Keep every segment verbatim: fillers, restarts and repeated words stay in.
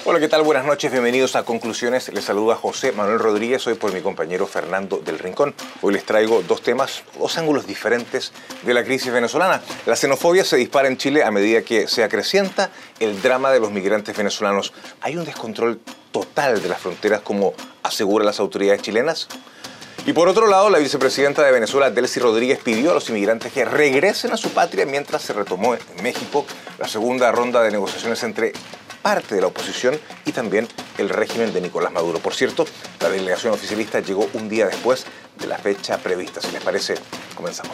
Hola, ¿qué tal? Buenas noches, bienvenidos a Conclusiones. Les saluda José Manuel Rodríguez, hoy por mi compañero Fernando del Rincón. Hoy les traigo dos temas, dos ángulos diferentes de la crisis venezolana. La xenofobia se dispara en Chile a medida que se acrecienta el drama de los migrantes venezolanos. ¿Hay un descontrol total de las fronteras como aseguran las autoridades chilenas? Y por otro lado, la vicepresidenta de Venezuela, Delcy Rodríguez, pidió a los inmigrantes que regresen a su patria mientras se retomó en México la segunda ronda de negociaciones entre parte de la oposición y también el régimen de Nicolás Maduro. Por cierto, la delegación oficialista llegó un día después de la fecha prevista. Si les parece, comenzamos.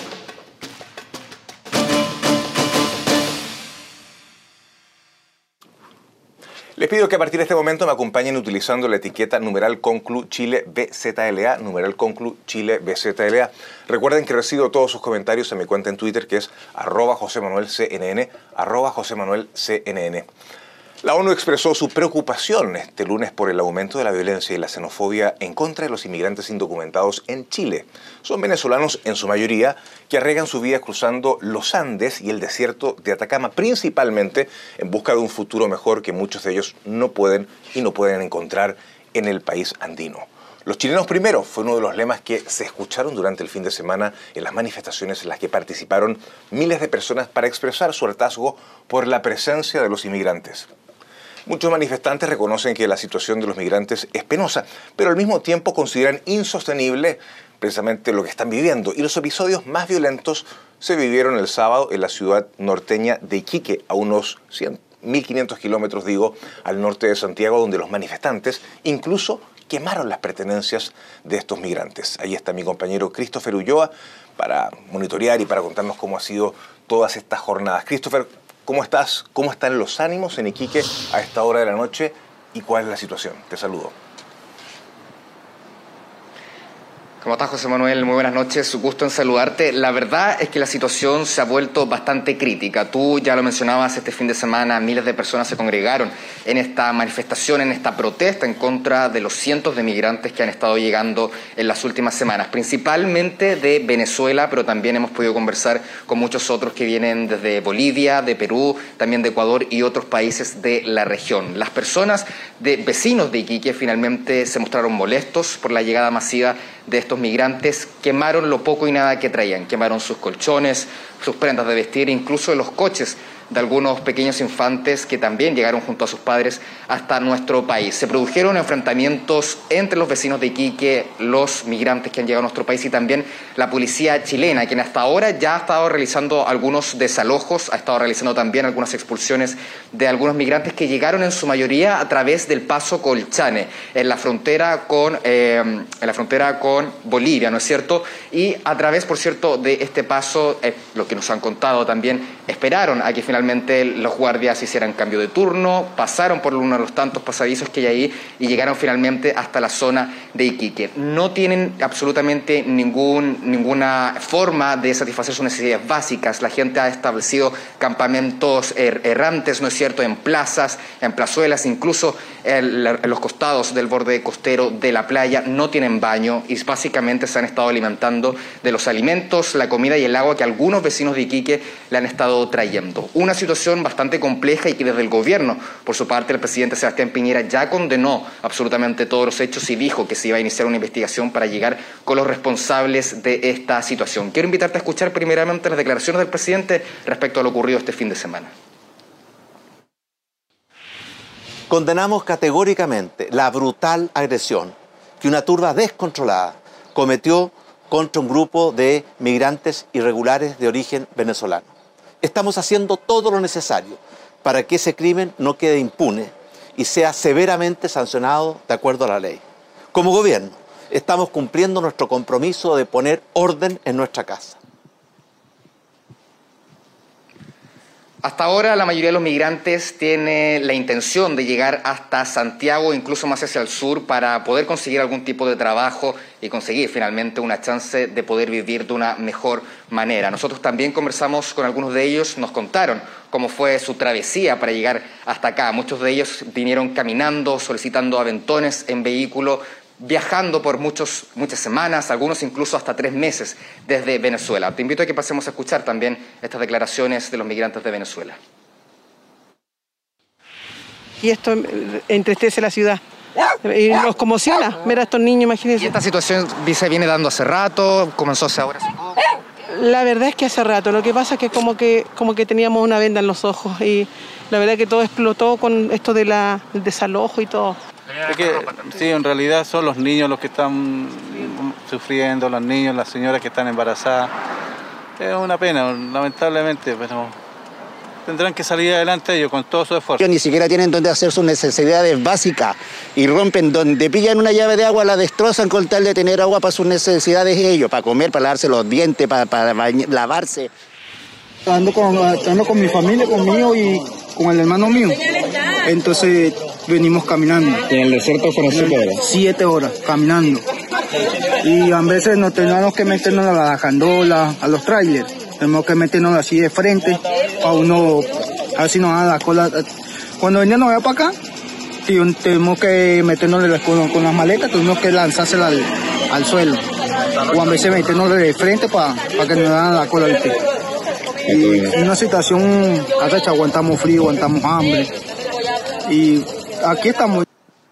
Les pido que a partir de este momento me acompañen utilizando la etiqueta numeral Conclu Chile B Z L A, numeral Conclu Chile B Z L A. Recuerden que recibo todos sus comentarios en mi cuenta en Twitter, que es arroba José Manuel C N N, arroba José Manuel C N N. La ONU expresó su preocupación este lunes por el aumento de la violencia y la xenofobia en contra de los inmigrantes indocumentados en Chile. Son venezolanos en su mayoría que arriesgan su vida cruzando los Andes y el desierto de Atacama, principalmente en busca de un futuro mejor que muchos de ellos no pueden y no pueden encontrar en el país andino. Los chilenos primero fue uno de los lemas que se escucharon durante el fin de semana en las manifestaciones en las que participaron miles de personas para expresar su hartazgo por la presencia de los inmigrantes. Muchos manifestantes reconocen que la situación de los migrantes es penosa, pero al mismo tiempo consideran insostenible precisamente lo que están viviendo. Y los episodios más violentos se vivieron el sábado en la ciudad norteña de Iquique, a unos mil quinientos kilómetros, digo, al norte de Santiago, donde los manifestantes incluso quemaron las pertenencias de estos migrantes. Ahí está mi compañero Christopher Ulloa para monitorear y para contarnos cómo ha sido todas estas jornadas. Christopher, ¿cómo estás? ¿Cómo están los ánimos en Iquique a esta hora de la noche? ¿Y cuál es la situación? Te saludo. ¿Cómo estás, José Manuel? Muy buenas noches, un gusto en saludarte. La verdad es que la situación se ha vuelto bastante crítica. Tú ya lo mencionabas, este fin de semana miles de personas se congregaron en esta manifestación, en esta protesta en contra de los cientos de migrantes que han estado llegando en las últimas semanas, principalmente de Venezuela, pero también hemos podido conversar con muchos otros que vienen desde Bolivia, de Perú, también de Ecuador y otros países de la región. Las personas de vecinos de Iquique finalmente se mostraron molestos por la llegada masiva de estos migrantes, quemaron lo poco y nada que traían, quemaron sus colchones, sus prendas de vestir, incluso los coches de algunos pequeños infantes que también llegaron junto a sus padres hasta nuestro país. Se produjeron enfrentamientos entre los vecinos de Iquique, los migrantes que han llegado a nuestro país y también la policía chilena, quien hasta ahora ya ha estado realizando algunos desalojos, ha estado realizando también algunas expulsiones de algunos migrantes que llegaron en su mayoría a través del paso Colchane, en la frontera con, eh, en la frontera con Bolivia, ¿no es cierto? Y a través, por cierto, de este paso, eh, lo que nos han contado también, esperaron a que finalmente Finalmente los guardias hicieran cambio de turno, pasaron por uno de los tantos pasadizos que hay ahí y llegaron finalmente hasta la zona de Iquique. No tienen absolutamente ningún, ninguna forma de satisfacer sus necesidades básicas. La gente ha establecido campamentos er, errantes, ¿no es cierto?, en plazas, en plazuelas, incluso en, en los costados del borde costero de la playa. No tienen baño y básicamente se han estado alimentando de los alimentos, la comida y el agua que algunos vecinos de Iquique le han estado trayendo. Una situación bastante compleja y que desde el gobierno, por su parte, el presidente Sebastián Piñera ya condenó absolutamente todos los hechos y dijo que se iba a iniciar una investigación para llegar con los responsables de esta situación. Quiero invitarte a escuchar primeramente las declaraciones del presidente respecto a lo ocurrido este fin de semana. Condenamos categóricamente la brutal agresión que una turba descontrolada cometió contra un grupo de migrantes irregulares de origen venezolano. Estamos haciendo todo lo necesario para que ese crimen no quede impune y sea severamente sancionado de acuerdo a la ley. Como gobierno, estamos cumpliendo nuestro compromiso de poner orden en nuestra casa. Hasta ahora la mayoría de los migrantes tiene la intención de llegar hasta Santiago, incluso más hacia el sur, para poder conseguir algún tipo de trabajo y conseguir finalmente una chance de poder vivir de una mejor manera. Nosotros también conversamos con algunos de ellos, nos contaron cómo fue su travesía para llegar hasta acá. Muchos de ellos vinieron caminando, solicitando aventones en vehículo, viajando por muchos, muchas semanas, algunos incluso hasta tres meses desde Venezuela. Te invito a que pasemos a escuchar también estas declaraciones de los migrantes de Venezuela. y esto entristece la ciudad. Y nos conmociona ver a estos niños, imagínense. ¿Y esta situación se viene dando hace rato? ¿Comenzó hace ahora? La verdad es que hace rato. Lo que pasa es que como que, como que teníamos una venda en los ojos y la verdad es que todo explotó con esto de la, del desalojo y todo. Es que, sí, en realidad son los niños los que están sufriendo, los niños, las señoras que están embarazadas. Es una pena, lamentablemente, pero tendrán que salir adelante ellos con todo su esfuerzo. Ni siquiera tienen donde hacer sus necesidades básicas y rompen donde pillan una llave de agua, la destrozan con tal de tener agua para sus necesidades ellos, para comer, para lavarse los dientes, para, para lavarse. Ando con, ando con mi familia, conmigo y con el hermano mío. Entonces venimos caminando. ¿Y en el desierto fueron siete horas? Siete horas caminando. Y a veces nos tenemos que meternos a la candola, a los trailers. Tenemos que meternos así de frente a uno, a ver si nos dan la cola. Cuando venían para acá, tenemos que meternos con, con las maletas, tenemos que lanzársela al, al suelo. O a veces meternos de frente para pa que nos dan la cola. ¿Viste? Y en una situación, hasta aguantamos frío, aguantamos hambre. Y aquí estamos.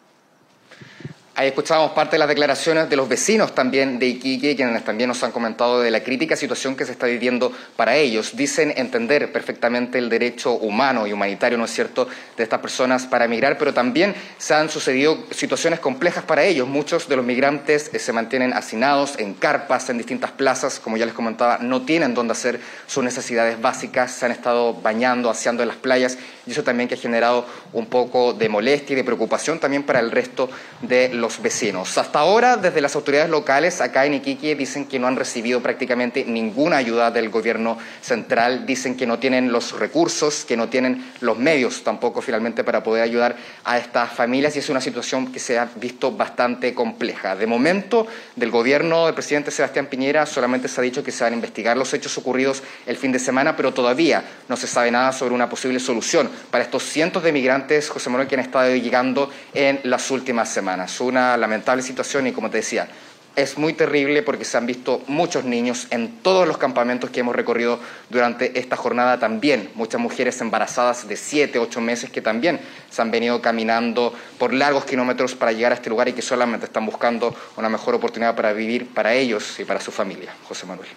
Ahí escuchábamos parte de las declaraciones de los vecinos también de Iquique, quienes también nos han comentado de la crítica situación que se está viviendo para ellos. Dicen entender perfectamente el derecho humano y humanitario, ¿no es cierto?, de estas personas para emigrar, pero también se han sucedido situaciones complejas para ellos. Muchos de los migrantes eh, se mantienen hacinados en carpas, en distintas plazas, como ya les comentaba, no tienen dónde hacer sus necesidades básicas, se han estado bañando, aseando en las playas, y eso también que ha generado un poco de molestia y de preocupación también para el resto de los vecinos. Hasta ahora, desde las autoridades locales acá en Iquique dicen que no han recibido prácticamente ninguna ayuda del gobierno central, dicen que no tienen los recursos, que no tienen los medios tampoco finalmente para poder ayudar a estas familias, y es una situación que se ha visto bastante compleja. De momento, del gobierno del presidente Sebastián Piñera solamente se ha dicho que se van a investigar los hechos ocurridos el fin de semana, pero todavía no se sabe nada sobre una posible solución para estos cientos de migrantes, José Manuel, que han estado llegando en las últimas semanas. Una lamentable situación y, como te decía, es muy terrible porque se han visto muchos niños en todos los campamentos que hemos recorrido durante esta jornada, también muchas mujeres embarazadas de siete, ocho meses que también se han venido caminando por largos kilómetros para llegar a este lugar y que solamente están buscando una mejor oportunidad para vivir para ellos y para su familia. José Manuel.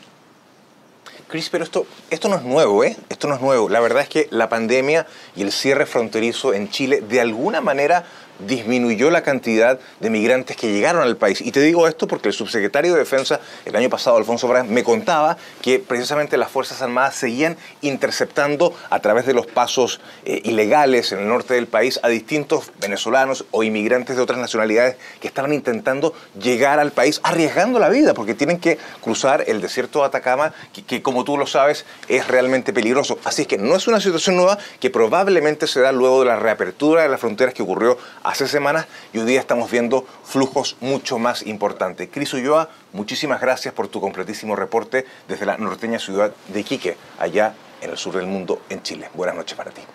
Cris, pero esto, esto no es nuevo, ¿eh? Esto no es nuevo. La verdad es que la pandemia y el cierre fronterizo en Chile de alguna manera disminuyó la cantidad de migrantes que llegaron al país. Y te digo esto porque el subsecretario de Defensa el año pasado, Alfonso Braz, me contaba que precisamente las Fuerzas Armadas seguían interceptando a través de los pasos eh, ilegales en el norte del país a distintos venezolanos o inmigrantes de otras nacionalidades que estaban intentando llegar al país arriesgando la vida porque tienen que cruzar el desierto de Atacama que, que como tú lo sabes es realmente peligroso. Así es que no es una situación nueva que probablemente se da luego de la reapertura de las fronteras que ocurrió hace semanas y hoy día estamos viendo flujos mucho más importantes. Cris Ulloa, muchísimas gracias por tu completísimo reporte desde la norteña ciudad de Iquique, allá en el sur del mundo, en Chile. Buenas noches para ti.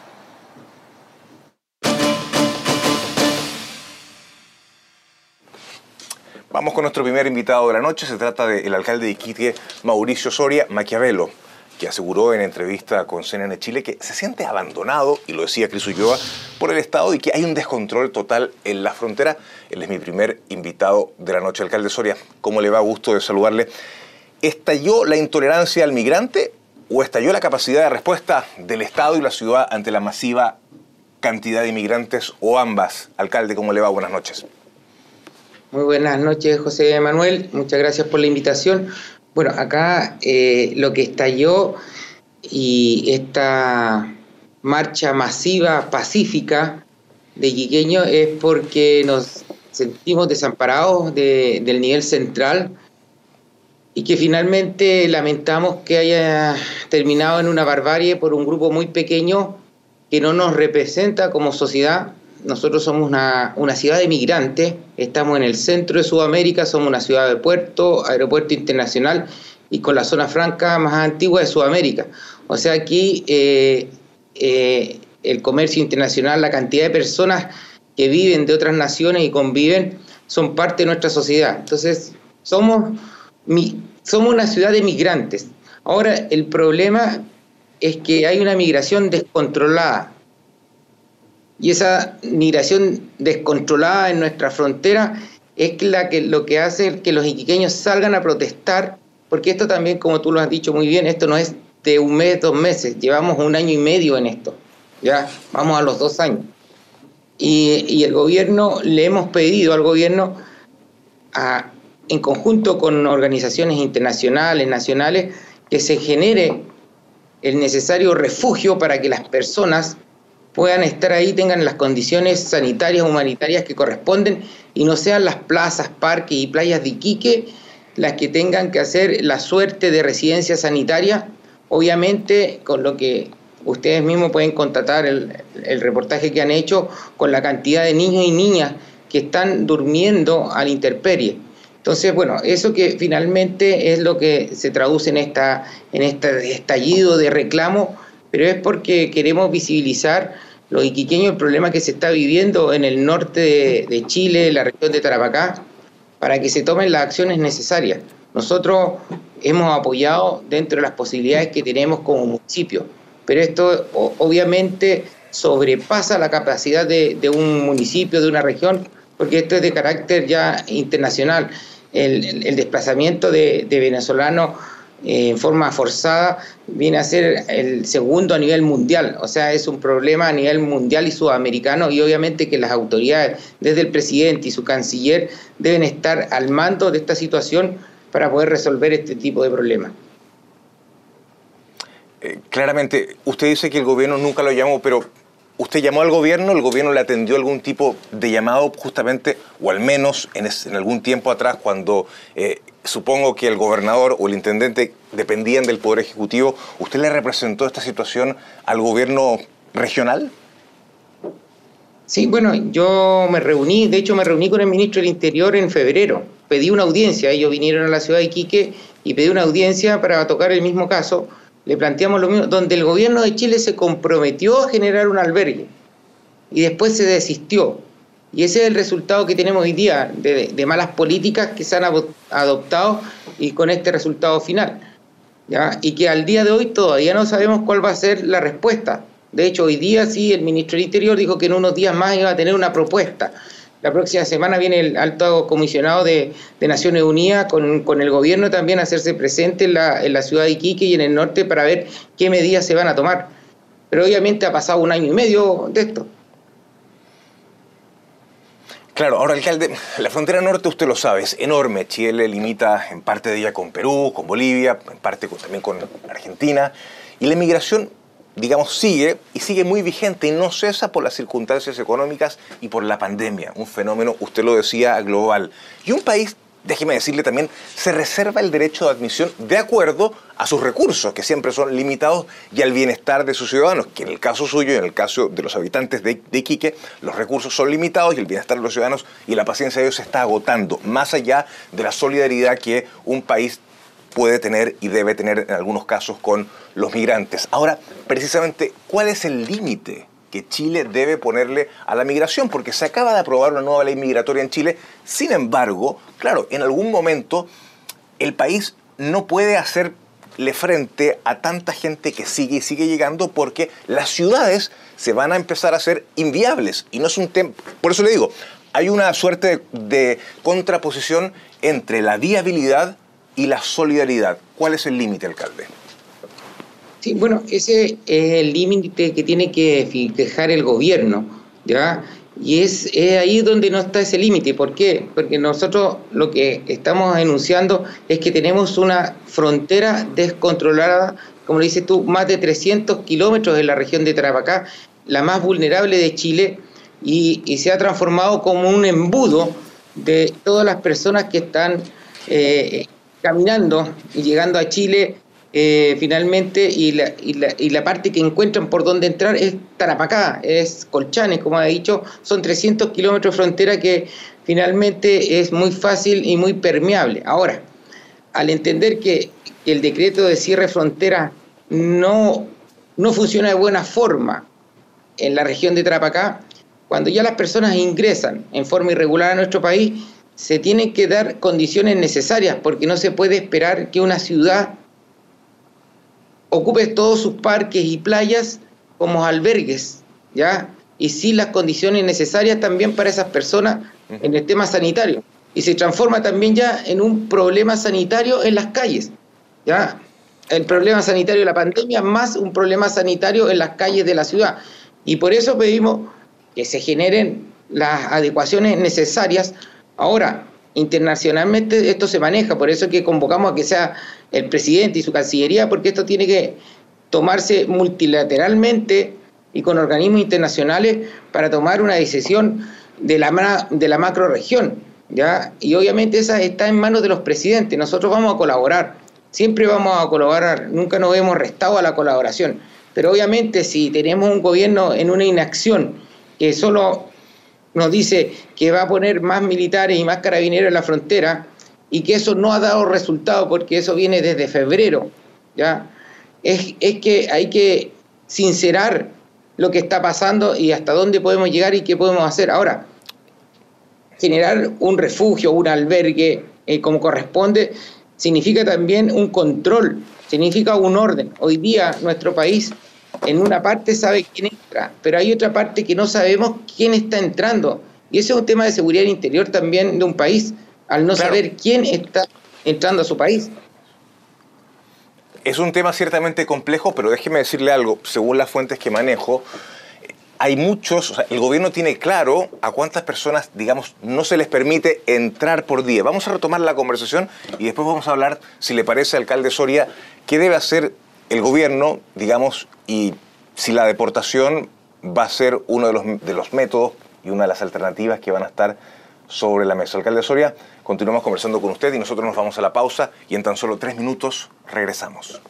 Vamos con nuestro primer invitado de la noche. Se trata del alcalde de Iquique, Mauricio Soria Maquiavelo, que aseguró en entrevista con C N N Chile que se siente abandonado, y lo decía Cris Ulloa, por el Estado y que hay un descontrol total en la frontera. Él es mi primer invitado de la noche. Alcalde Soria, ¿cómo le va? Gusto de saludarle. ¿Estalló la intolerancia al migrante o estalló la capacidad de respuesta del Estado y la ciudad ante la masiva cantidad de inmigrantes o ambas? Alcalde, ¿cómo le va? Buenas noches. Muy buenas noches, José Manuel. Muchas gracias por la invitación. Bueno, acá eh, lo que estalló y esta marcha masiva, pacífica de iquiqueños es porque nos sentimos desamparados de, del nivel central y que finalmente lamentamos que haya terminado en una barbarie por un grupo muy pequeño que no nos representa como sociedad. Nosotros somos una, una ciudad de migrantes, estamos en el centro de Sudamérica, somos una ciudad de puerto, aeropuerto internacional y con la zona franca más antigua de Sudamérica. O sea, aquí eh, eh, el comercio internacional, la cantidad de personas que viven de otras naciones y conviven, son parte de nuestra sociedad. Entonces, somos, mi, somos una ciudad de migrantes. Ahora, el problema es que hay una migración descontrolada. Y esa migración descontrolada en nuestra frontera es la que, lo que hace que los iquiqueños salgan a protestar, porque esto también, como tú lo has dicho muy bien, esto no es de un mes, dos meses, llevamos un año y medio en esto, ya vamos a los dos años. Y, y el gobierno, le hemos pedido al gobierno, a, en conjunto con organizaciones internacionales, nacionales, que se genere el necesario refugio para que las personas puedan estar ahí, tengan las condiciones sanitarias, humanitarias que corresponden y no sean las plazas, parques y playas de Iquique las que tengan que hacer la suerte de residencia sanitaria, obviamente con lo que ustedes mismos pueden constatar el, el reportaje que han hecho con la cantidad de niños y niñas que están durmiendo a la intemperie. Entonces, bueno, eso que finalmente es lo que se traduce en, esta, en este estallido de reclamo, pero es porque queremos visibilizar los iquiqueños el problema que se está viviendo en el norte de, de Chile, la región de Tarapacá, para que se tomen las acciones necesarias. Nosotros hemos apoyado dentro de las posibilidades que tenemos como municipio, pero esto o, obviamente sobrepasa la capacidad de, de un municipio, de una región, porque esto es de carácter ya internacional. El, el, el desplazamiento de, de venezolanos eh, en forma forzada viene a ser el segundo a nivel mundial, o sea, es un problema a nivel mundial y sudamericano, y obviamente que las autoridades, desde el presidente y su canciller, deben estar al mando de esta situación para poder resolver este tipo de problemas. Eh, claramente, usted dice que el gobierno nunca lo llamó, pero ¿usted llamó al gobierno? ¿El gobierno le atendió algún tipo de llamado justamente, o al menos en, es, en algún tiempo atrás, cuando eh, supongo que el gobernador o el intendente dependían del Poder Ejecutivo? ¿Usted le representó esta situación al gobierno regional? Sí, bueno, yo me reuní, de hecho me reuní con el ministro del Interior en febrero. Pedí una audiencia, ellos vinieron a la ciudad de Iquique y pedí una audiencia para tocar el mismo caso. Le planteamos lo mismo, donde el gobierno de Chile se comprometió a generar un albergue y después se desistió. Y ese es el resultado que tenemos hoy día, de, de malas políticas que se han adoptado y con este resultado final, ¿ya? Y que al día de hoy todavía no sabemos cuál va a ser la respuesta. De hecho, hoy día sí, el ministro del Interior dijo que en unos días más iba a tener una propuesta. La próxima semana viene el alto comisionado de, de Naciones Unidas con, con el gobierno también a hacerse presente en la, en la ciudad de Iquique y en el norte para ver qué medidas se van a tomar. Pero obviamente ha pasado un año y medio de esto. Claro, ahora, alcalde, la frontera norte, usted lo sabe, es enorme. Chile limita en parte de ella con Perú, con Bolivia, en parte con, también con Argentina. Y la inmigración, digamos, sigue y sigue muy vigente y no cesa por las circunstancias económicas y por la pandemia. Un fenómeno, usted lo decía, global. Y un país, déjeme decirle también, se reserva el derecho de admisión de acuerdo a sus recursos, que siempre son limitados, y al bienestar de sus ciudadanos, que en el caso suyo y en el caso de los habitantes de, de Iquique, los recursos son limitados y el bienestar de los ciudadanos y la paciencia de ellos se está agotando, más allá de la solidaridad que un país puede tener y debe tener en algunos casos con los migrantes. Ahora, precisamente, ¿cuál es el límite que Chile debe ponerle a la migración? Porque se acaba de aprobar una nueva ley migratoria en Chile. Sin embargo, claro, en algún momento el país no puede hacerle frente a tanta gente que sigue y sigue llegando, porque las ciudades se van a empezar a hacer inviables. Y no es un tema, por eso le digo, hay una suerte de, de contraposición entre la viabilidad y la solidaridad. ¿Cuál es el límite, alcalde? Sí, bueno, ese es el límite que tiene que fijar el gobierno, ¿ya? Y es, es ahí donde no está ese límite. ¿Por qué? Porque nosotros lo que estamos enunciando es que tenemos una frontera descontrolada, como lo dices tú, más de trescientos kilómetros en la región de Tarapacá, la más vulnerable de Chile, y, y se ha transformado como un embudo de todas las personas que están eh, caminando y llegando a Chile eh, finalmente, y la, y, la, y la parte que encuentran por donde entrar es Tarapacá, es Colchanes, como ha dicho, son trescientos kilómetros de frontera que finalmente es muy fácil y muy permeable. Ahora, al entender que, que el decreto de cierre de frontera no, no funciona de buena forma en la región de Tarapacá, cuando ya las personas ingresan en forma irregular a nuestro país, se tienen que dar condiciones necesarias, porque no se puede esperar que una ciudad ocupe todos sus parques y playas como albergues, ¿ya? y sin las condiciones necesarias también para esas personas en el tema sanitario. Y se transforma también ya en un problema sanitario en las calles, ¿ya? El problema sanitario de la pandemia más un problema sanitario en las calles de la ciudad. Y por eso pedimos que se generen las adecuaciones necesarias. Ahora, internacionalmente esto se maneja, por eso es que convocamos a que sea el presidente y su Cancillería, porque esto tiene que tomarse multilateralmente y con organismos internacionales para tomar una decisión de la, de la macroregión, ¿ya? Y obviamente esa está en manos de los presidentes. Nosotros vamos a colaborar, siempre vamos a colaborar, nunca nos hemos restado a la colaboración, pero obviamente si tenemos un gobierno en una inacción que solo nos dice que va a poner más militares y más carabineros en la frontera y que eso no ha dado resultado porque eso viene desde febrero, ¿ya? Es, es que hay que sincerar lo que está pasando y hasta dónde podemos llegar y qué podemos hacer. Ahora, generar un refugio, un albergue, eh, como corresponde, significa también un control, significa un orden. Hoy día nuestro país en una parte sabe quién entra, pero hay otra parte que no sabemos quién está entrando. Y ese es un tema de seguridad interior también de un país, al no claro. saber quién está entrando a su país. Es un tema ciertamente complejo, pero déjeme decirle algo. Según las fuentes que manejo, hay muchos, o sea, el gobierno tiene claro a cuántas personas, digamos, no se les permite entrar por día. Vamos a retomar la conversación y después vamos a hablar, si le parece, alcalde Soria, qué debe hacer el gobierno, digamos, y si la deportación va a ser uno de los, de los métodos y una de las alternativas que van a estar sobre la mesa. Alcalde Soria, continuamos conversando con usted y nosotros nos vamos a la pausa y en tan solo tres minutos regresamos.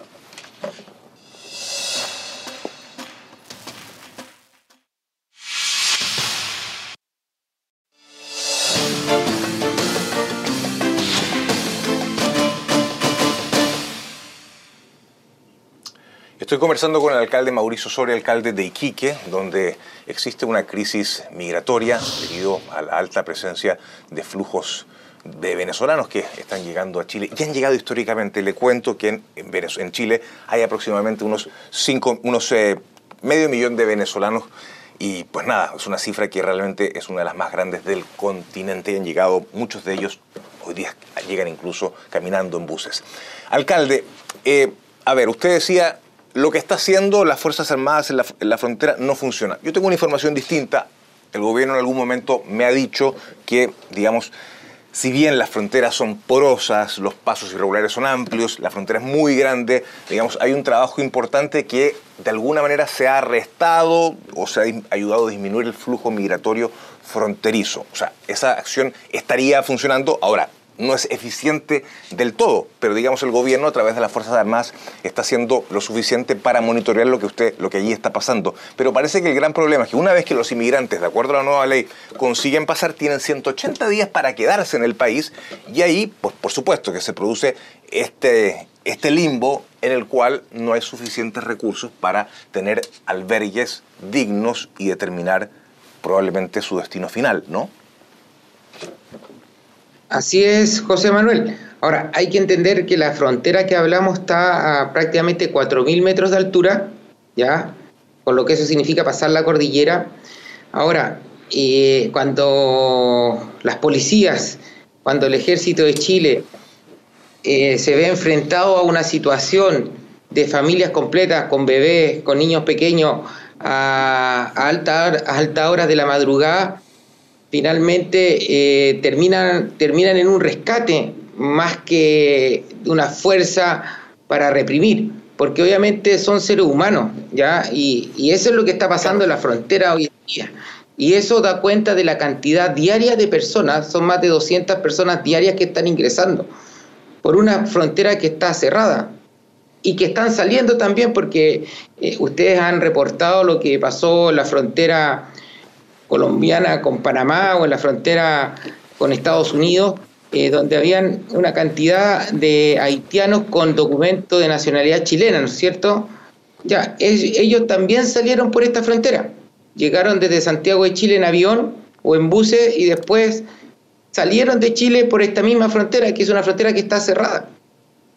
Estoy conversando con el alcalde Mauricio Soria, alcalde de Iquique, donde existe una crisis migratoria debido a la alta presencia de flujos de venezolanos que están llegando a Chile y han llegado históricamente. Le cuento que en, en Chile hay aproximadamente unos, cinco, unos eh, medio millón de venezolanos y pues nada, es una cifra que realmente es una de las más grandes del continente. Han llegado, muchos de ellos hoy día llegan incluso caminando en buses. Alcalde, eh, a ver, usted decía, lo que está haciendo las Fuerzas Armadas en la, en la frontera no funciona. Yo tengo una información distinta. El gobierno en algún momento me ha dicho que, digamos, si bien las fronteras son porosas, los pasos irregulares son amplios, la frontera es muy grande, digamos, hay un trabajo importante que de alguna manera se ha restado o se ha ayudado a disminuir el flujo migratorio fronterizo. O sea, esa acción estaría funcionando. Ahora, no es eficiente del todo, pero digamos el gobierno a través de las Fuerzas Armadas está haciendo lo suficiente para monitorear lo que usted, lo que allí está pasando. Pero parece que el gran problema es que una vez que los inmigrantes, de acuerdo a la nueva ley, consiguen pasar, tienen ciento ochenta días para quedarse en el país y ahí, pues por supuesto que se produce este, este limbo en el cual no hay suficientes recursos para tener albergues dignos y determinar probablemente su destino final, ¿no? Así es, José Manuel. Ahora, hay que entender que la frontera que hablamos está a prácticamente cuatro mil metros de altura, ¿ya? Con lo que eso significa pasar la cordillera. Ahora, eh, cuando las policías, cuando el ejército de Chile eh, se ve enfrentado a una situación de familias completas, con bebés, con niños pequeños, a, a, alta, a altas horas de la madrugada, finalmente eh, terminan, terminan en un rescate más que una fuerza para reprimir, porque obviamente son seres humanos, ¿ya? Y, y eso es lo que está pasando en la frontera hoy en día. Y eso da cuenta de la cantidad diaria de personas, son más de doscientas personas diarias que están ingresando por una frontera que está cerrada y que están saliendo también porque eh, ustedes han reportado lo que pasó en la frontera colombiana con Panamá o en la frontera con Estados Unidos, eh, donde habían una cantidad de haitianos con documento de nacionalidad chilena, ¿no es cierto? Ya, es, ellos también salieron por esta frontera, llegaron desde Santiago de Chile en avión o en buses y después salieron de Chile por esta misma frontera, que es una frontera que está cerrada.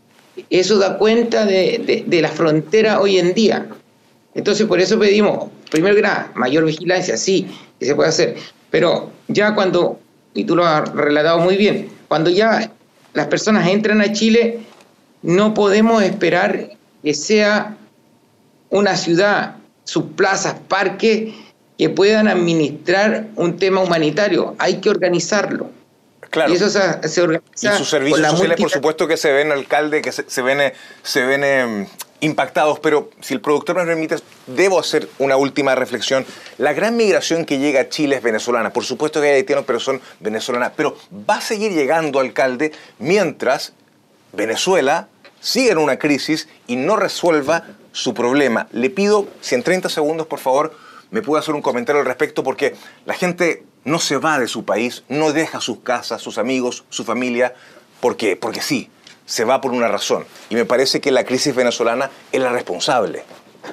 Eso da cuenta de, de, de la frontera hoy en día. Entonces, por eso pedimos primero que nada, mayor vigilancia, sí, que se puede hacer, pero ya cuando, y tú lo has relatado muy bien, cuando ya las personas entran a Chile, no podemos esperar que sea una ciudad, sus plazas, parques, que puedan administrar un tema humanitario. Hay que organizarlo. Claro. Y eso se, se organiza. Y sus servicios con la sociales, multi... por supuesto que se ven, alcalde, que se, se ven, se ven eh, impactados, pero si el productor me permite, debo hacer una última reflexión. La gran migración que llega a Chile es venezolana. Por supuesto que hay haitianos, pero son venezolanas. Pero va a seguir llegando, alcalde, mientras Venezuela sigue en una crisis y no resuelva su problema. Le pido, si en treinta segundos, por favor, me puede hacer un comentario al respecto, porque la gente no se va de su país, no deja sus casas, sus amigos, su familia. ¿Por qué? Porque sí, se va por una razón. Y me parece que la crisis venezolana es la responsable.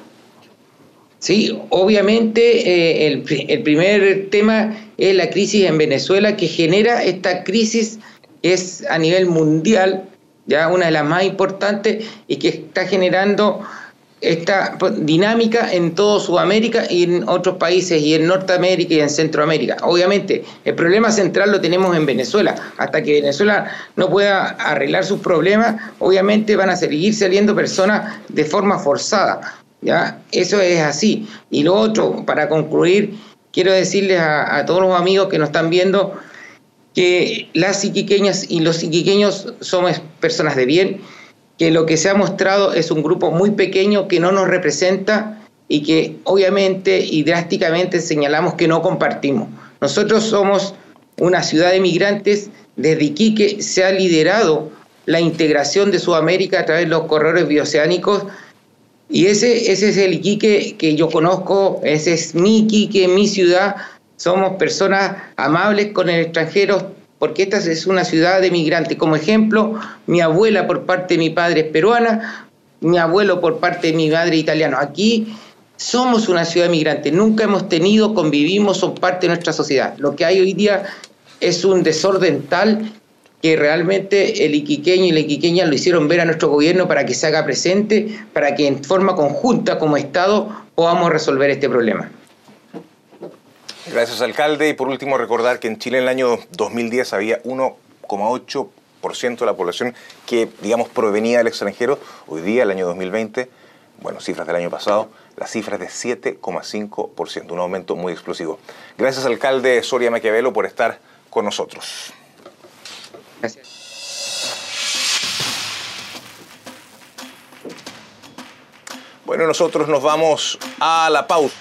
Sí, obviamente eh, el, el primer tema es la crisis en Venezuela, que genera esta crisis, es a nivel mundial, ya una de las más importantes, y que está generando esta dinámica en toda Sudamérica y en otros países, y en Norteamérica y en Centroamérica. Obviamente, el problema central lo tenemos en Venezuela. Hasta que Venezuela no pueda arreglar sus problemas, obviamente van a seguir saliendo personas de forma forzada. ¿Ya? Eso es así. Y lo otro, para concluir, quiero decirles a, a todos los amigos que nos están viendo que las iquiqueñas y los iquiqueños somos personas de bien, que lo que se ha mostrado es un grupo muy pequeño que no nos representa y que obviamente y drásticamente señalamos que no compartimos. Nosotros somos una ciudad de migrantes. Desde Iquique se ha liderado la integración de Sudamérica a través de los corredores bioceánicos, y ese, ese es el Iquique que yo conozco, ese es mi Iquique, mi ciudad. Somos personas amables con el extranjero, porque esta es una ciudad de migrantes. Como ejemplo, mi abuela por parte de mi padre es peruana, mi abuelo por parte de mi madre italiano. Aquí somos una ciudad de migrantes, nunca hemos tenido, convivimos, son parte de nuestra sociedad. Lo que hay hoy día es un desorden tal que realmente el iquiqueño y la iquiqueña lo hicieron ver a nuestro gobierno para que se haga presente, para que en forma conjunta como Estado podamos resolver este problema. Gracias, alcalde. Y por último, recordar que en Chile en el año dos mil diez había uno coma ocho por ciento de la población que, digamos, provenía del extranjero. Hoy día, el año dos mil veinte, bueno, cifras del año pasado, la cifra es de siete coma cinco por ciento, un aumento muy explosivo. Gracias, alcalde Soria Maquiavelo, por estar con nosotros. Gracias. Bueno, nosotros nos vamos a la pausa.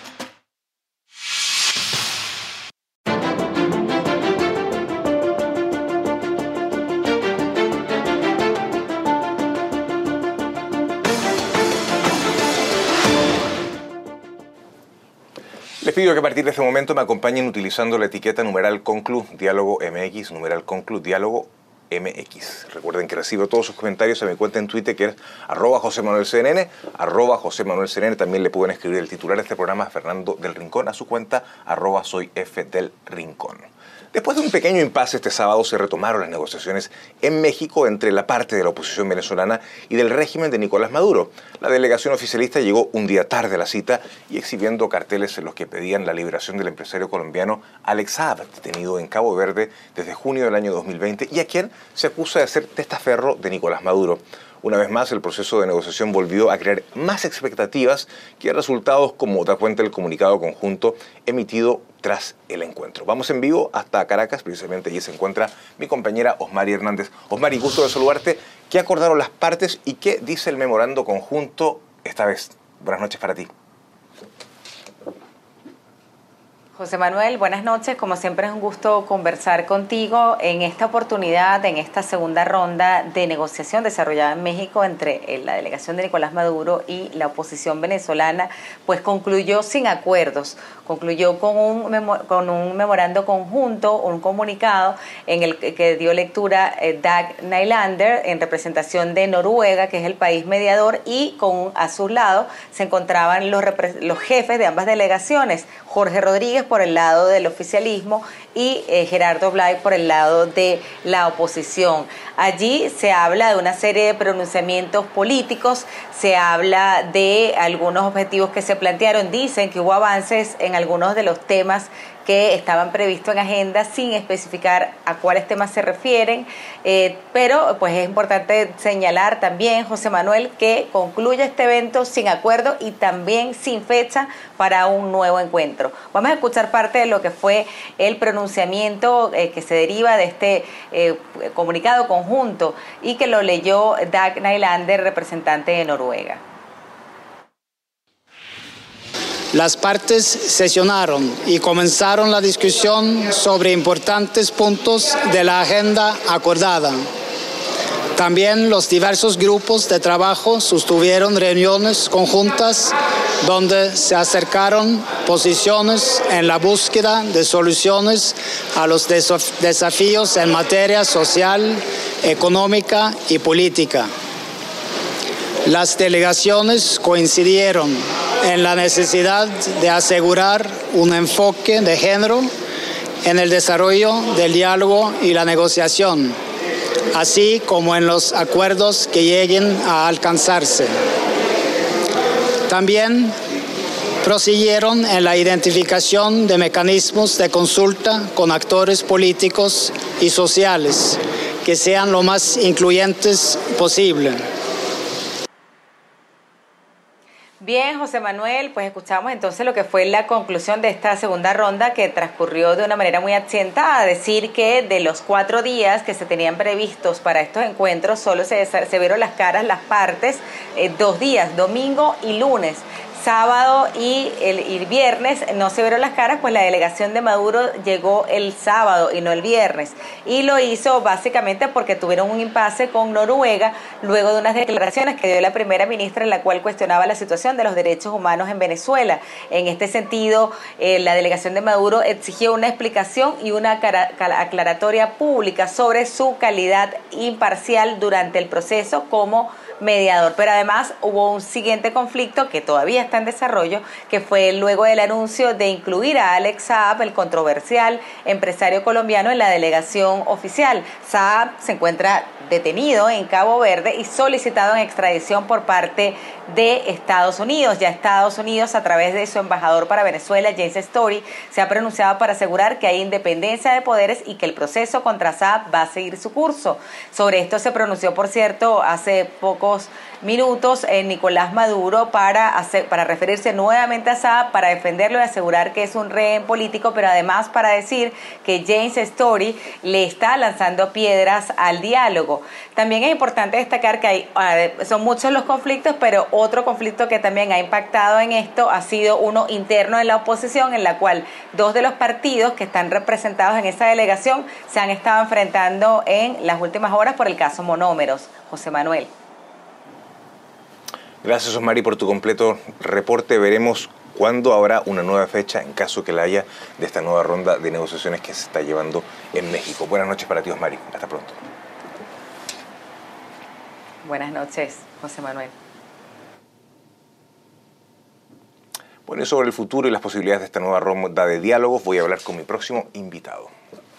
Les pido que a partir de este momento me acompañen utilizando la etiqueta numeral conclu diálogo mx, numeral conclu diálogo mx. Recuerden que recibo todos sus comentarios a mi cuenta en Twitter, que es arroba José Manuel C N N, arroba José Manuel C N N. También le pueden escribir el titular de este programa, Fernando del Rincón, a su cuenta arroba soy F del Rincón. Después de un pequeño impasse este sábado se retomaron las negociaciones en México entre la parte de la oposición venezolana y del régimen de Nicolás Maduro. La delegación oficialista llegó un día tarde a la cita y exhibiendo carteles en los que pedían la liberación del empresario colombiano Alex Saab, detenido en Cabo Verde desde junio del año dos mil veinte y a quien se acusa de ser testaferro de Nicolás Maduro. Una vez más, el proceso de negociación volvió a crear más expectativas que resultados, como da cuenta el comunicado conjunto emitido tras el encuentro. Vamos en vivo hasta Caracas, precisamente allí se encuentra mi compañera Osmari Hernández. Osmari, gusto de saludarte. ¿Qué acordaron las partes y qué dice el memorando conjunto esta vez? Buenas noches para ti. José Manuel, buenas noches. Como siempre es un gusto conversar contigo en esta oportunidad, en esta segunda ronda de negociación desarrollada en México entre la delegación de Nicolás Maduro y la oposición venezolana, pues concluyó sin acuerdos concluyó con un, memo, con un memorando conjunto, un comunicado en el que dio lectura eh, Dag Nylander en representación de Noruega, que es el país mediador, y con a su lado se encontraban los, los jefes de ambas delegaciones, Jorge Rodríguez por el lado del oficialismo y eh, Gerardo Blay por el lado de la oposición. Allí se habla de una serie de pronunciamientos políticos, se habla de algunos objetivos que se plantearon, dicen que hubo avances en algunos de los temas que estaban previstos en agenda sin especificar a cuáles temas se refieren, eh, pero pues es importante señalar también, José Manuel, que concluye este evento sin acuerdo y también sin fecha para un nuevo encuentro. Vamos a escuchar parte de lo que fue el pronunciamiento eh, que se deriva de este eh, comunicado conjunto y que lo leyó Dag Nylander, representante de Noruega. Las partes sesionaron y comenzaron la discusión sobre importantes puntos de la agenda acordada. También los diversos grupos de trabajo sostuvieron reuniones conjuntas donde se acercaron posiciones en la búsqueda de soluciones a los desafíos en materia social, económica y política. Las delegaciones coincidieron en la necesidad de asegurar un enfoque de género en el desarrollo del diálogo y la negociación, así como en los acuerdos que lleguen a alcanzarse. También prosiguieron en la identificación de mecanismos de consulta con actores políticos y sociales que sean lo más incluyentes posible. Bien, José Manuel, pues escuchamos entonces lo que fue la conclusión de esta segunda ronda que transcurrió de una manera muy accidentada, decir que de los cuatro días que se tenían previstos para estos encuentros solo se, se vieron las caras las partes eh, dos días, domingo y lunes. Sábado y el, y el viernes no se vieron las caras, pues la delegación de Maduro llegó el sábado y no el viernes. Y lo hizo básicamente porque tuvieron un impasse con Noruega luego de unas declaraciones que dio la primera ministra en la cual cuestionaba la situación de los derechos humanos en Venezuela. En este sentido, eh, la delegación de Maduro exigió una explicación y una aclaratoria pública sobre su calidad imparcial durante el proceso como mediador. Pero además hubo un siguiente conflicto que todavía está en desarrollo, que fue luego del anuncio de incluir a Alex Saab, el controversial empresario colombiano, en la delegación oficial. Saab se encuentra detenido en Cabo Verde y solicitado en extradición por parte de Estados Unidos. Ya Estados Unidos, a través de su embajador para Venezuela, James Story, se ha pronunciado para asegurar que hay independencia de poderes y que el proceso contra Saab va a seguir su curso. Sobre esto se pronunció, por cierto, hace pocos minutos eh, Nicolás Maduro para, hacer, para referirse nuevamente a Saab, para defenderlo y asegurar que es un rehén político, pero además para decir que James Story le está lanzando piedras al diálogo. También es importante destacar que hay, son muchos los conflictos, pero otro conflicto que también ha impactado en esto ha sido uno interno en la oposición, en la cual dos de los partidos que están representados en esa delegación se han estado enfrentando en las últimas horas por el caso Monómeros. José Manuel. Gracias, Osmari, por tu completo reporte. Veremos cuándo habrá una nueva fecha, en caso que la haya, de esta nueva ronda de negociaciones que se está llevando en México. Buenas noches para ti, Osmari. Hasta pronto. Buenas noches, José Manuel. Bueno, y sobre el futuro y las posibilidades de esta nueva ronda de diálogos voy a hablar con mi próximo invitado.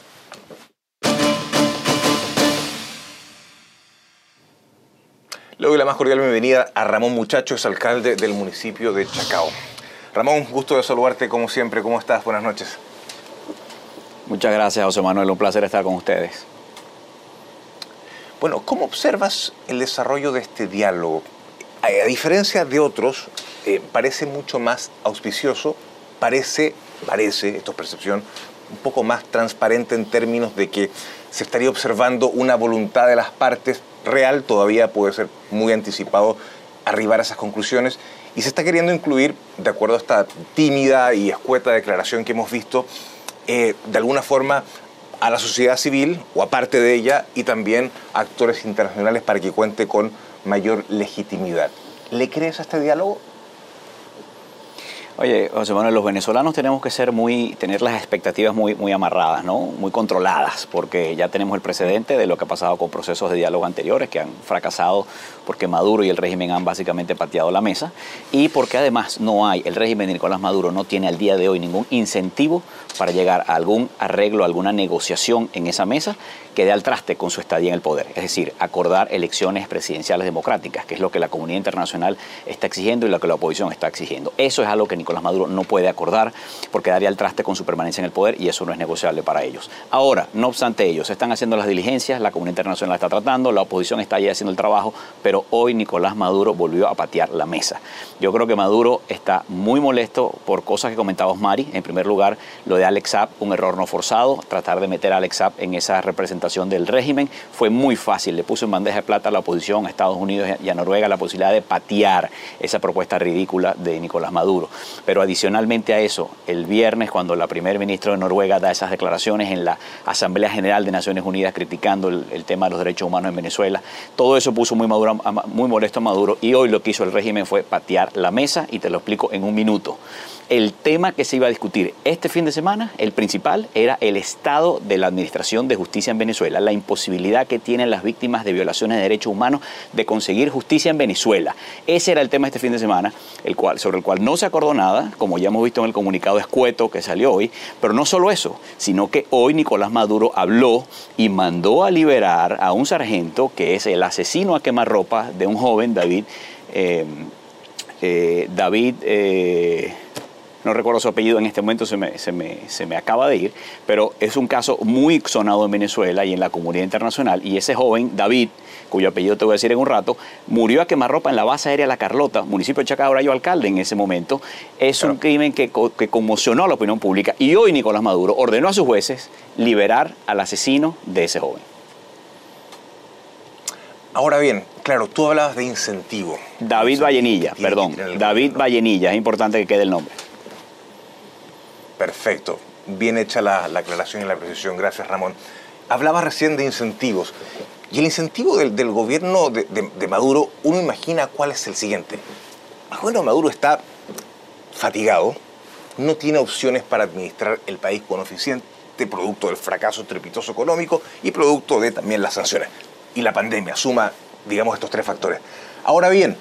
Le doy la más cordial bienvenida a Ramón Muchacho, es alcalde del municipio de Chacao. Ramón, gusto de saludarte como siempre. ¿Cómo estás? Buenas noches. Muchas gracias, José Manuel. Un placer estar con ustedes. Bueno, ¿cómo observas el desarrollo de este diálogo? A, a diferencia de otros, eh, parece mucho más auspicioso, parece, parece, esto es percepción, un poco más transparente en términos de que se estaría observando una voluntad de las partes real, todavía puede ser muy anticipado arribar a esas conclusiones, y se está queriendo incluir, de acuerdo a esta tímida y escueta declaración que hemos visto, eh, de alguna forma a la sociedad civil o a parte de ella y también a actores internacionales para que cuente con mayor legitimidad. ¿Le crees a este diálogo? Oye, José Manuel, los venezolanos tenemos que ser muy, tener las expectativas muy, muy amarradas, ¿no? Muy controladas, porque ya tenemos el precedente de lo que ha pasado con procesos de diálogo anteriores que han fracasado porque Maduro y el régimen han básicamente pateado la mesa y porque además no hay, el régimen de Nicolás Maduro no tiene al día de hoy ningún incentivo para llegar a algún arreglo, a alguna negociación en esa mesa que dé al traste con su estadía en el poder. Es decir, acordar elecciones presidenciales democráticas, que es lo que la comunidad internacional está exigiendo y lo que la oposición está exigiendo. Eso es algo que Nicolás Maduro no puede acordar porque daría al traste con su permanencia en el poder y eso no es negociable para ellos. Ahora, no obstante ellos, están haciendo las diligencias, la comunidad internacional está tratando, la oposición está allí haciendo el trabajo, pero hoy Nicolás Maduro volvió a patear la mesa. Yo creo que Maduro está muy molesto por cosas que comentaba Osmari. En primer lugar, lo de Alex Saab, un error no forzado, tratar de meter a Alex Saab en esa representación del régimen fue muy fácil, le puso en bandeja de plata a la oposición, a Estados Unidos y a Noruega la posibilidad de patear esa propuesta ridícula de Nicolás Maduro. Pero adicionalmente a eso, el viernes cuando la primer ministra de Noruega da esas declaraciones en la Asamblea General de Naciones Unidas criticando el, el tema de los derechos humanos en Venezuela, todo eso puso muy, maduro, muy molesto a Maduro y hoy lo que hizo el régimen fue patear la mesa y te lo explico en un minuto. El tema que se iba a discutir este fin de semana, el principal, era el estado de la administración de justicia en Venezuela, la imposibilidad que tienen las víctimas de violaciones de derechos humanos de conseguir justicia en Venezuela. Ese era el tema este fin de semana, el cual, sobre el cual no se acordó nada, como ya hemos visto en el comunicado escueto que salió hoy, pero no solo eso, sino que hoy Nicolás Maduro habló y mandó a liberar a un sargento que es el asesino a quemarropa de un joven, David, eh, eh, David... Eh, no recuerdo su apellido en este momento, se me, se, me, se me acaba de ir, pero es un caso muy sonado en Venezuela y en la comunidad internacional, y ese joven, David, cuyo apellido te voy a decir en un rato, murió a quemarropa en la base aérea La Carlota, municipio de Chacao. Ahora yo alcalde en ese momento. Es claro. Un crimen que, que conmocionó a la opinión pública, y hoy Nicolás Maduro ordenó a sus jueces liberar al asesino de ese joven. Ahora bien, claro, tú hablabas de incentivo. David Vallenilla, perdón, David Vallenilla, es importante que quede el nombre. Perfecto. Bien hecha la, la aclaración y la precisión. Gracias, Ramón. Hablabas recién de incentivos. Y el incentivo del, del gobierno de, de, de Maduro, uno imagina cuál es el siguiente. El gobierno de Maduro está fatigado, no tiene opciones para administrar el país con eficiente, producto del fracaso estrepitoso económico y producto de también las sanciones. Y la pandemia suma, digamos, estos tres factores. Ahora bien,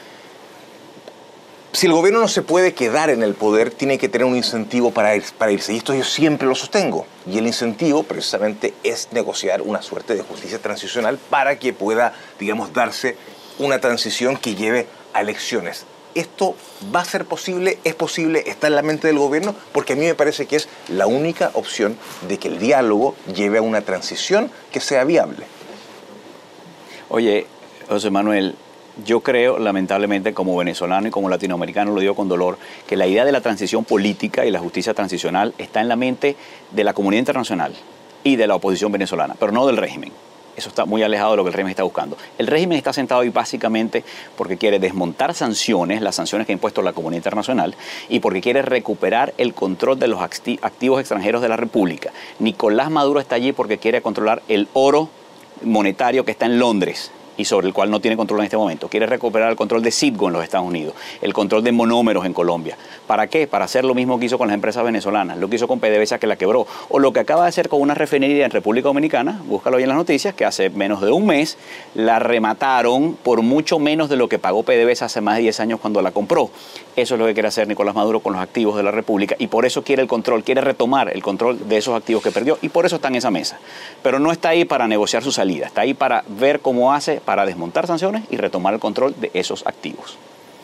si el gobierno no se puede quedar en el poder, tiene que tener un incentivo para, ir, para irse. Y esto yo siempre lo sostengo. Y el incentivo, precisamente, es negociar una suerte de justicia transicional para que pueda, digamos, darse una transición que lleve a elecciones. ¿Esto va a ser posible? ¿Es posible? ¿Está en la mente del gobierno? Porque a mí me parece que es la única opción de que el diálogo lleve a una transición que sea viable. Oye, José Manuel, yo creo, lamentablemente, como venezolano y como latinoamericano, lo digo con dolor, que la idea de la transición política y la justicia transicional está en la mente de la comunidad internacional y de la oposición venezolana, pero no del régimen. Eso está muy alejado de lo que el régimen está buscando. El régimen está sentado ahí básicamente porque quiere desmontar sanciones, las sanciones que ha impuesto la comunidad internacional, y porque quiere recuperar el control de los activos extranjeros de la República. Nicolás Maduro está allí porque quiere controlar el oro monetario que está en Londres y sobre el cual no tiene control en este momento. Quiere recuperar el control de Citgo en los Estados Unidos, el control de monómeros en Colombia. ¿Para qué? Para hacer lo mismo que hizo con las empresas venezolanas, lo que hizo con PDVSA, que la quebró, o lo que acaba de hacer con una refinería en República Dominicana, búscalo ahí en las noticias, que hace menos de un mes la remataron por mucho menos de lo que pagó PDVSA hace más de diez años cuando la compró. Eso es lo que quiere hacer Nicolás Maduro con los activos de la República, y por eso quiere el control, quiere retomar el control de esos activos que perdió, y por eso está en esa mesa. Pero no está ahí para negociar su salida, está ahí para ver cómo hace para desmontar sanciones y retomar el control de esos activos.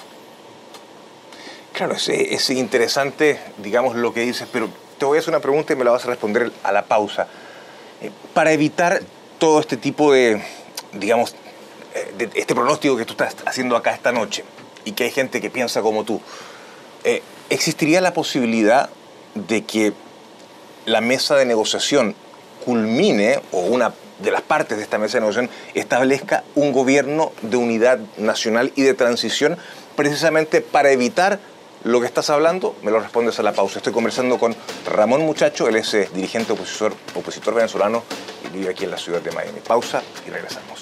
Claro, es, es interesante, digamos, lo que dices, pero te voy a hacer una pregunta y me la vas a responder a la pausa. Eh, para evitar todo este tipo de, digamos, eh, de este pronóstico que tú estás haciendo acá esta noche, y que hay gente que piensa como tú, eh, ¿existiría la posibilidad de que la mesa de negociación culmine, o una de las partes de esta mesa de negociación establezca un gobierno de unidad nacional y de transición, precisamente para evitar lo que estás hablando? Me lo respondes a la pausa. Estoy conversando con Ramón Muchacho, él es eh, dirigente opositor, opositor venezolano y vive aquí en la ciudad de Miami. Pausa y regresamos.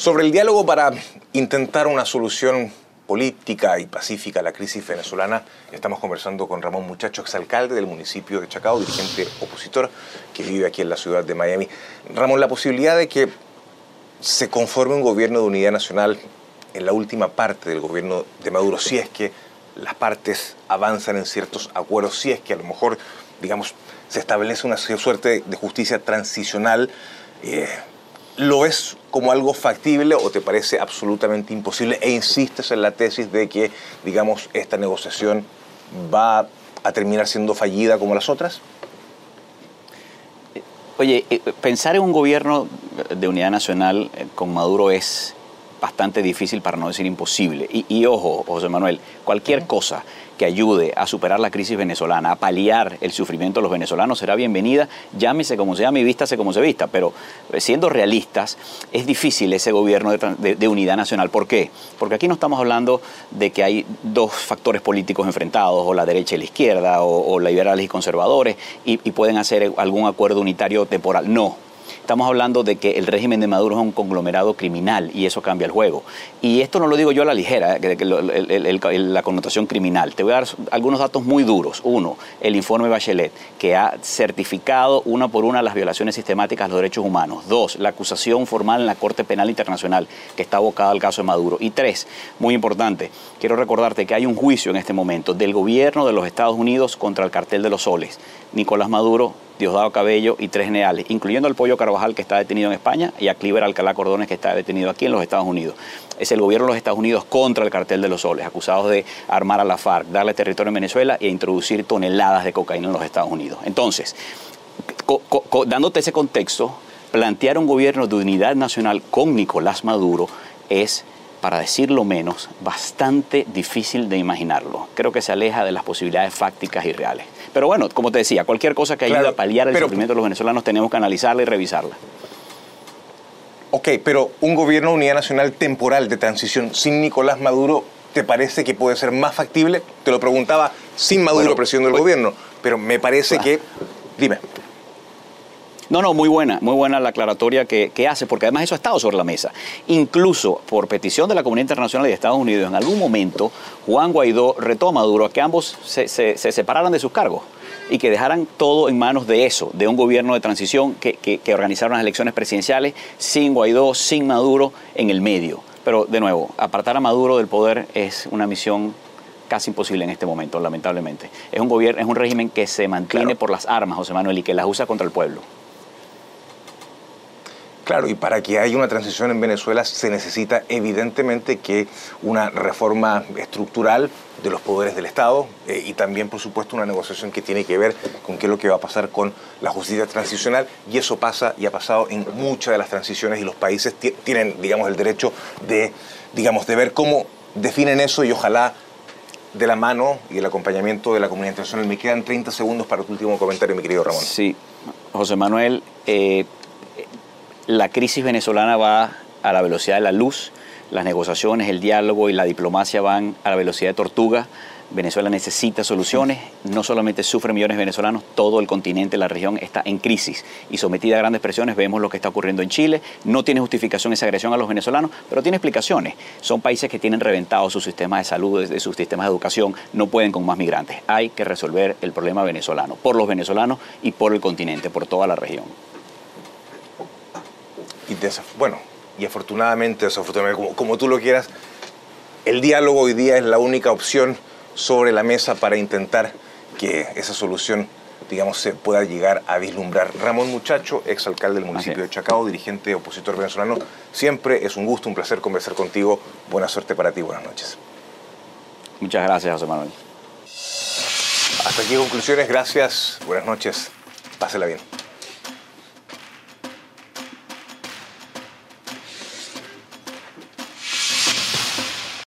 Sobre el diálogo para intentar una solución política y pacífica a la crisis venezolana, estamos conversando con Ramón Muchacho, exalcalde del municipio de Chacao, dirigente opositor que vive aquí en la ciudad de Miami. Ramón, la posibilidad de que se conforme un gobierno de unidad nacional en la última parte del gobierno de Maduro, si es que las partes avanzan en ciertos acuerdos, si es que a lo mejor, digamos, se establece una suerte de justicia transicional, eh, ¿lo ves como algo factible o te parece absolutamente imposible e insistes en la tesis de que, digamos, esta negociación va a terminar siendo fallida como las otras? Oye, pensar en un gobierno de unidad nacional con Maduro es bastante difícil, para no decir imposible. Y, y ojo, José Manuel, cualquier cosa que ayude a superar la crisis venezolana, a paliar el sufrimiento de los venezolanos, será bienvenida, llámese como se llame y vístase como se vista. Pero siendo realistas, es difícil ese gobierno de, de, de unidad nacional. ¿Por qué? Porque aquí no estamos hablando de que hay dos factores políticos enfrentados, o la derecha y la izquierda, o, o liberales y conservadores, y, y pueden hacer algún acuerdo unitario temporal. No. Estamos hablando de que el régimen de Maduro es un conglomerado criminal y eso cambia el juego. Y esto no lo digo yo a la ligera, que, que el, el, el, la connotación criminal. Te voy a dar algunos datos muy duros. Uno, el informe Bachelet, que ha certificado una por una las violaciones sistemáticas a los derechos humanos. Dos, la acusación formal en la Corte Penal Internacional, que está abocada al caso de Maduro. Y tres, muy importante, quiero recordarte que hay un juicio en este momento del gobierno de los Estados Unidos contra el cartel de los soles. Nicolás Maduro, Diosdado Cabello y tres generales, incluyendo al Pollo Carvajal, que está detenido en España, y a Cliver Alcalá Cordones, que está detenido aquí en los Estados Unidos. Es el gobierno de los Estados Unidos contra el cartel de los soles, acusados de armar a la FARC, darle territorio en Venezuela e introducir toneladas de cocaína en los Estados Unidos. Entonces, co co dándote ese contexto, plantear un gobierno de unidad nacional con Nicolás Maduro es, para decirlo menos, bastante difícil de imaginarlo. Creo que se aleja de las posibilidades fácticas y reales. Pero bueno, como te decía, cualquier cosa que ayude claro, a paliar el pero, sufrimiento de los venezolanos tenemos que analizarla y revisarla. Ok, pero un gobierno de unidad nacional temporal de transición sin Nicolás Maduro, ¿te parece que puede ser más factible? Te lo preguntaba sin Maduro bueno, presidiendo el pues, gobierno, pero me parece ah. que... Dime. No, no, muy buena, muy buena la aclaratoria que, que hace, porque además eso ha estado sobre la mesa. Incluso por petición de la comunidad internacional y de Estados Unidos, en algún momento Juan Guaidó retó a Maduro a que ambos se, se, se separaran de sus cargos y que dejaran todo en manos de eso, de un gobierno de transición que, que, que organizaron las elecciones presidenciales sin Guaidó, sin Maduro en el medio. Pero, de nuevo, apartar a Maduro del poder es una misión casi imposible en este momento, lamentablemente. Es un gobierno, es un régimen que se mantiene claro. por las armas, José Manuel, y que las usa contra el pueblo. Claro, y para que haya una transición en Venezuela se necesita evidentemente que una reforma estructural de los poderes del Estado eh, y también, por supuesto, una negociación que tiene que ver con qué es lo que va a pasar con la justicia transicional, y eso pasa y ha pasado en muchas de las transiciones, y los países tienen, digamos, el derecho de, digamos, de ver cómo definen eso, y ojalá de la mano y el acompañamiento de la comunidad internacional. Me quedan treinta segundos para tu último comentario, mi querido Ramón. Sí, José Manuel, eh, la crisis venezolana va a la velocidad de la luz, las negociaciones, el diálogo y la diplomacia van a la velocidad de tortuga. Venezuela necesita soluciones, no solamente sufren millones de venezolanos, todo el continente, la región está en crisis y sometida a grandes presiones. Vemos lo que está ocurriendo en Chile, no tiene justificación esa agresión a los venezolanos, pero tiene explicaciones. Son países que tienen reventados sus sistemas de salud, sus sistemas de educación, no pueden con más migrantes. Hay que resolver el problema venezolano, por los venezolanos y por el continente, por toda la región. Y bueno, y afortunadamente, desafortunadamente, como, como tú lo quieras, el diálogo hoy día es la única opción sobre la mesa para intentar que esa solución, digamos, se pueda llegar a vislumbrar. Ramón Muchacho, exalcalde del municipio de Chacao, dirigente opositor venezolano, siempre es un gusto, un placer conversar contigo. Buena suerte para ti, buenas noches. Muchas gracias, José Manuel. Hasta aquí conclusiones, gracias, buenas noches, pásela bien.